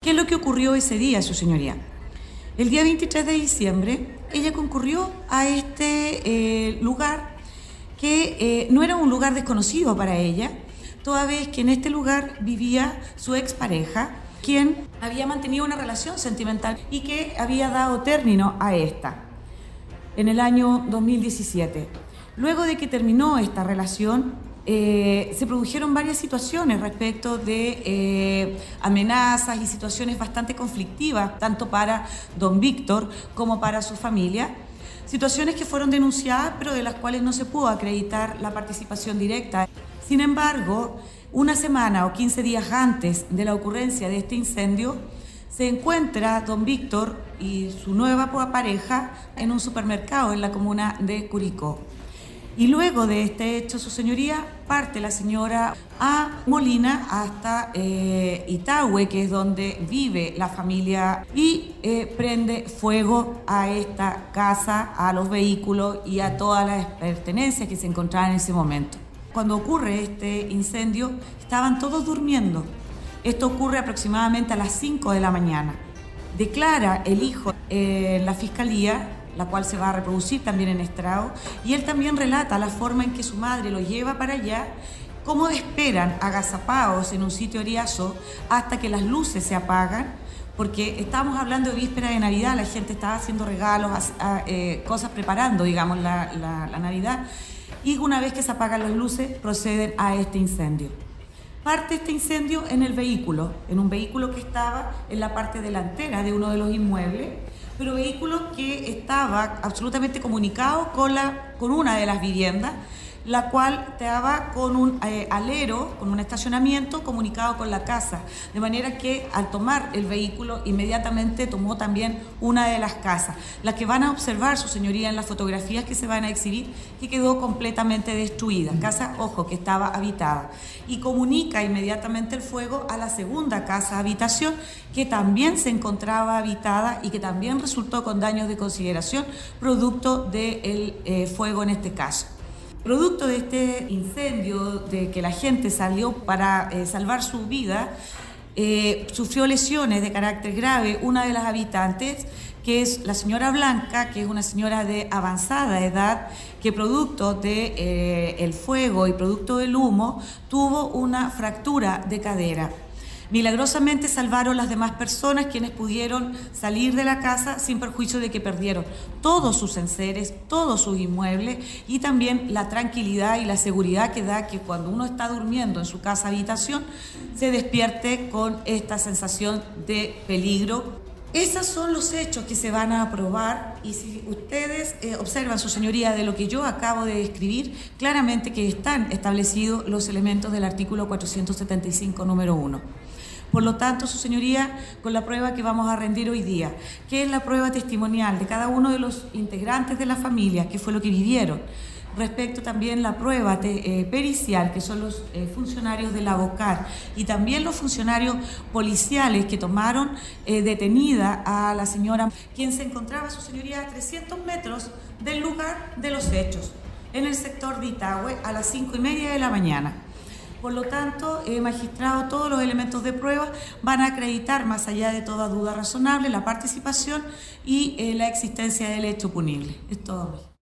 ¿Qué es lo que ocurrió ese día, su señoría? El día 23 de diciembre, ella concurrió a este lugar que no era un lugar desconocido para ella, toda vez que en este lugar vivía su expareja, quien había mantenido una relación sentimental y que había dado término a esta en el año 2017. Luego de que terminó esta relación, se produjeron varias situaciones respecto de amenazas y situaciones bastante conflictivas, tanto para don Víctor como para su familia. Situaciones que fueron denunciadas, pero de las cuales no se pudo acreditar la participación directa. Sin embargo, una semana o 15 días antes de la ocurrencia de este incendio, se encuentra don Víctor y su nueva pareja en un supermercado en la comuna de Curicó. Y luego de este hecho, su señoría, parte la señora a Molina hasta Itahue, que es donde vive la familia, y prende fuego a esta casa, a los vehículos y a todas las pertenencias que se encontraban en ese momento. Cuando ocurre este incendio, estaban todos durmiendo. Esto ocurre aproximadamente a las 5 de la mañana. Declara el hijo en la fiscalía, la cual se va a reproducir también en estrado, y él también relata la forma en que su madre lo lleva para allá, cómo esperan agazapados en un sitio eriazo hasta que las luces se apagan, porque estábamos hablando de víspera de Navidad, la gente estaba haciendo regalos, cosas preparando, digamos, la Navidad, y una vez que se apagan las luces, proceden a este incendio. Parte este incendio en el vehículo, en un vehículo que estaba en la parte delantera de uno de los inmuebles, pero vehículo que estaba absolutamente comunicado con una de las viviendas, la cual estaba con un alero, con un estacionamiento comunicado con la casa, de manera que al tomar el vehículo inmediatamente tomó también una de las casas, la que van a observar, su señoría, en las fotografías que se van a exhibir, que quedó completamente destruida, casa, ojo, que estaba habitada, y comunica inmediatamente el fuego a la segunda casa habitación, que también se encontraba habitada y que también resultó con daños de consideración, producto del fuego en este caso. Producto de este incendio, de que la gente salió para salvar su vida, sufrió lesiones de carácter grave una de las habitantes, que es la señora Blanca, que es una señora de avanzada edad, que producto del fuego y producto del humo tuvo una fractura de cadera. Milagrosamente salvaron las demás personas, quienes pudieron salir de la casa sin perjuicio de que perdieron todos sus enseres, todos sus inmuebles, y también la tranquilidad y la seguridad que da que cuando uno está durmiendo en su casa habitación se despierte con esta sensación de peligro. Esos son los hechos que se van a probar, y si ustedes observan, su señoría, de lo que yo acabo de describir, claramente que están establecidos los elementos del artículo 475, número 1. Por lo tanto, su señoría, con la prueba que vamos a rendir hoy día, que es la prueba testimonial de cada uno de los integrantes de la familia, que fue lo que vivieron, respecto también la prueba pericial, que son los funcionarios de la BOCAR, y también los funcionarios policiales que tomaron detenida a la señora, quien se encontraba, su señoría, a 300 metros del lugar de los hechos, en el sector de Itahue, a las 5:30 de la mañana. Por lo tanto, magistrado, todos los elementos de prueba van a acreditar, más allá de toda duda razonable, la participación y la existencia del hecho punible. Es todo.